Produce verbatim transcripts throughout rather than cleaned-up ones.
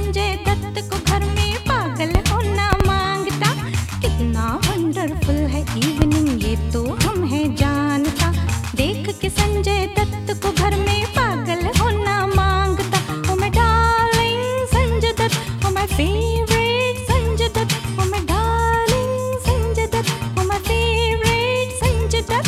संजय दत्त को घर में पागल होना मांगता। कितना वंडरफुल है इवनिंग ये तो हम है जानता। देख के संजय दत्त को घर में पागल होना मांगता। Oh my darling Sanjay Dutt, oh my favourite Sanjay Dutt, oh my darling Sanjay Dutt, oh my favourite Sanjay Dutt.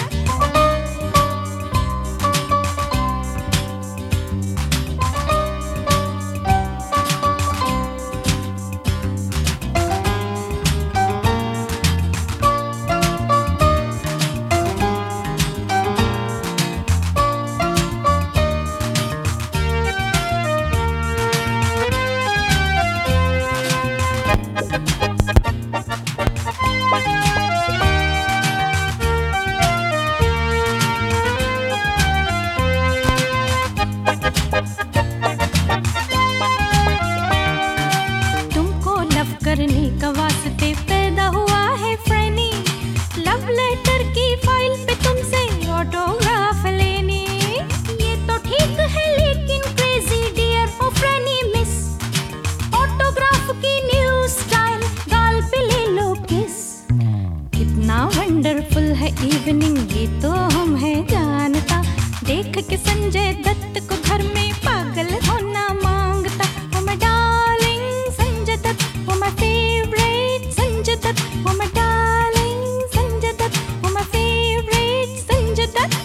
करने का वास्ते पैदा हुआ है फ्रेंडी। लव लेटर की फाइल पे तुमसे ऑटोग्राफ लेनी। ये तो ठीक है लेकिन crazy dear oh friendy miss. Autograph की न्यू स्टाइल, गाल पे ले लो किस। कितना वंडरफुल है इवनिंग ये तो हम है जानता। देख के संजय दत्त को घर में पागल होना मांगता। Oh my darling Sanjay Dutt, oh my favourite Sanjay Dutt, oh my darling Sanjay Dutt, oh my favourite Sanjay Dutt.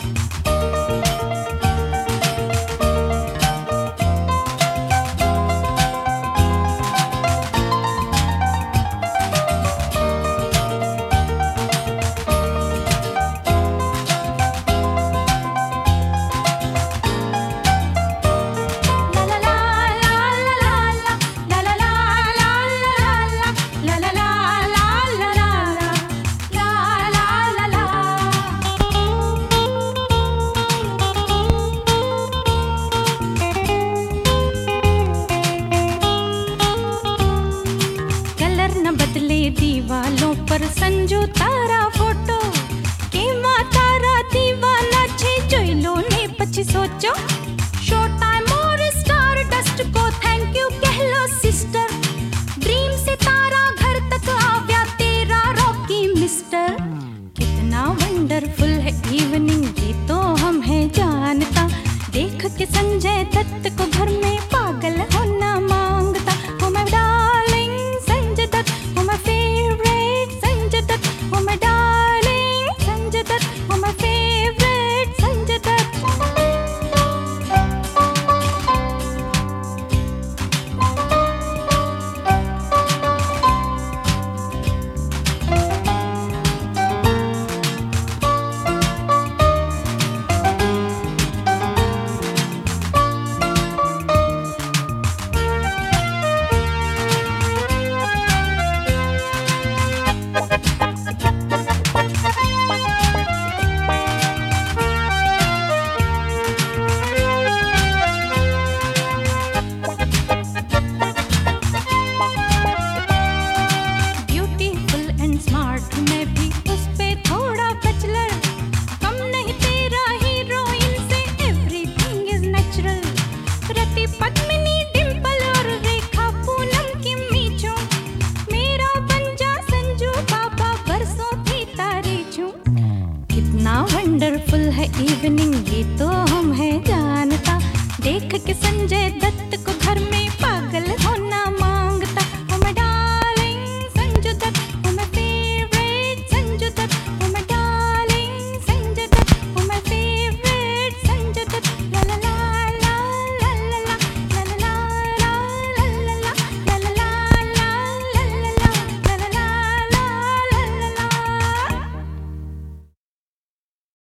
बदले दीवालों पर संजू तारा